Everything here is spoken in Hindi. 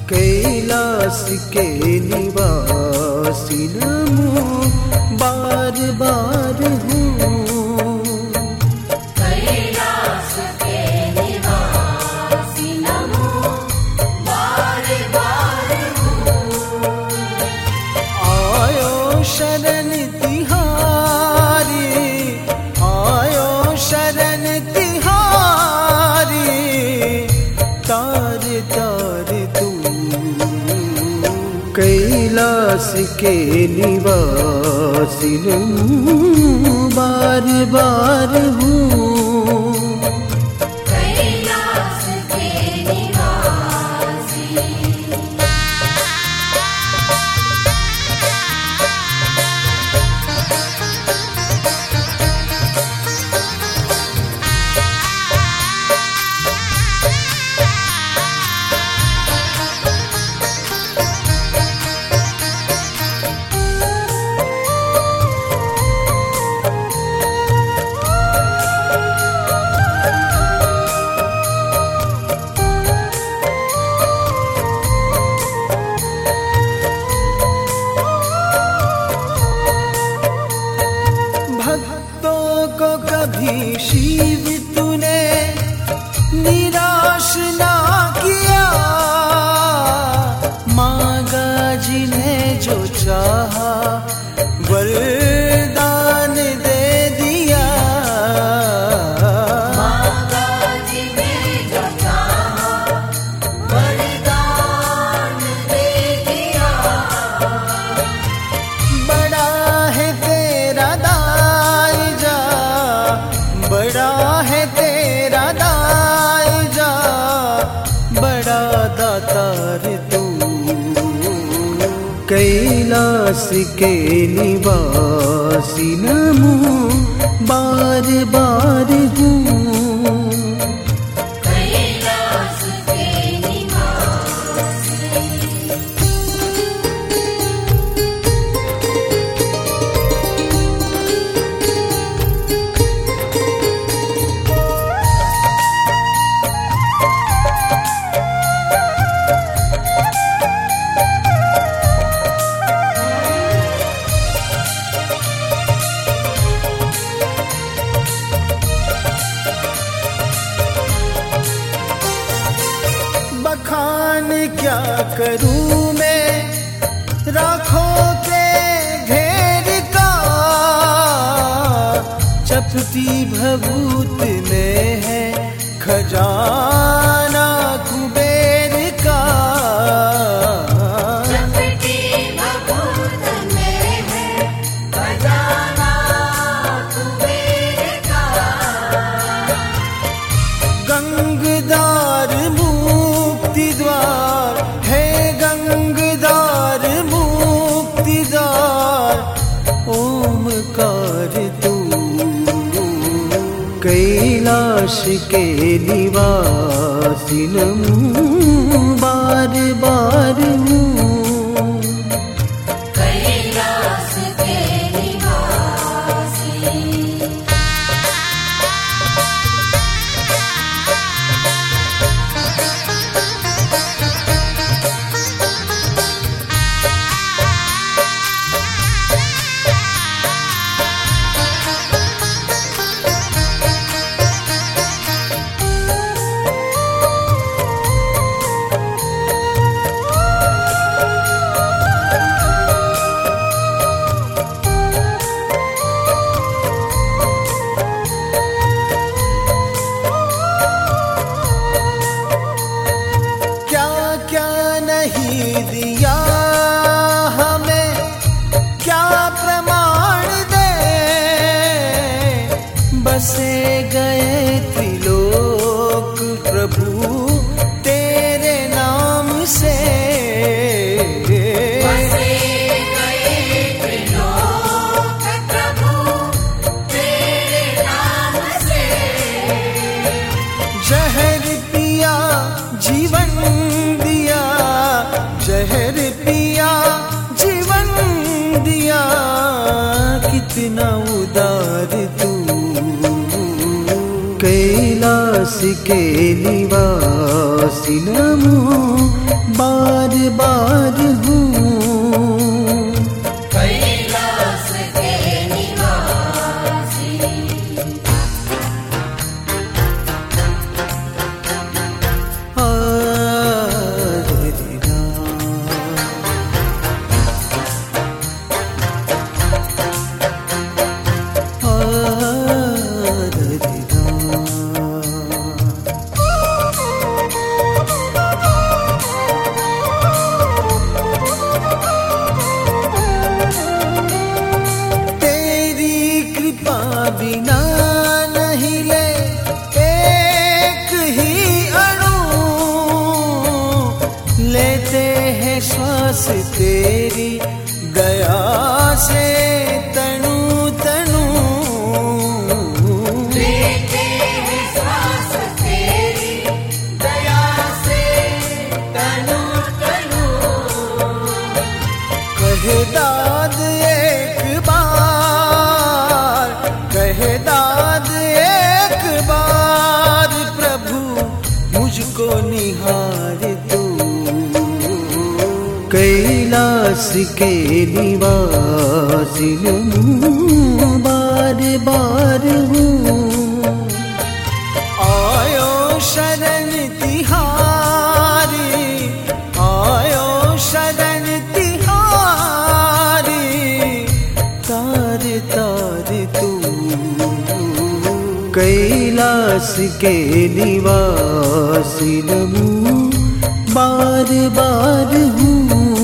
कैलाश के निवासी नमो बार बार हूँ। कैलाश के निवासी नमो बार बार हूँ। आयो शरण तिहारी, आयो शरण तिहारी, तार तार तू कैलाश के निवासी नमो बार बार हूँ। कैलाश के निवासी कभी शिव तूने निराश ना किया, मांगा जिन्हें जो चाहा वरदान दे दिया। मांगा जिन्हें जो चाहा वरदान दे दिया। बड़ा है तेरा दाईजा, बड़ा है तेरा दाईजा, बड़ा दातार तू कैलाश के निवासी नमो बार बार हूँ। कैलाश के निवासी बखान क्या करूं मैं राखों के घेर का, चपटी भभूत में है खजाना कुबेर का। चपटी भभूत में है खजाना कुबेर का। गंगदार मुक्ति द्वार है, गंगदार मुक्ति द्वार, ओमकार तू कैलाश के निवासी नमो बार बार हूँ। कैलाश के निवासी नहीं दिया हमें, क्या प्रमाण दे, बसे गए त्रिलोक प्रभु तेरे नाम से। बसे गए त्रिलोक प्रभु तेरे नाम से। जहर पिया जीवन दिया, जहर पिया जीवन दिया, कितना उदार तू कैलाश के निवास निवासी नमो बार बार हूँ। कैलाश के निवासी बिना नहीं ले एक ही अणु, लेते हैं श्वास तेरी दया से तनु तनु। लेते हैं श्वास तेरी दया से तनु तनु। कहे दाद एक बार, कहे दाद एक बार, प्रभु मुझको निहार तू। कैलाश के निवासी नमो बार बार हूँ। आयो शरण तिहारी, आयो शरण तिहारी, तार तार तू। कैलाश के निवासी नमो बार बार हूँ।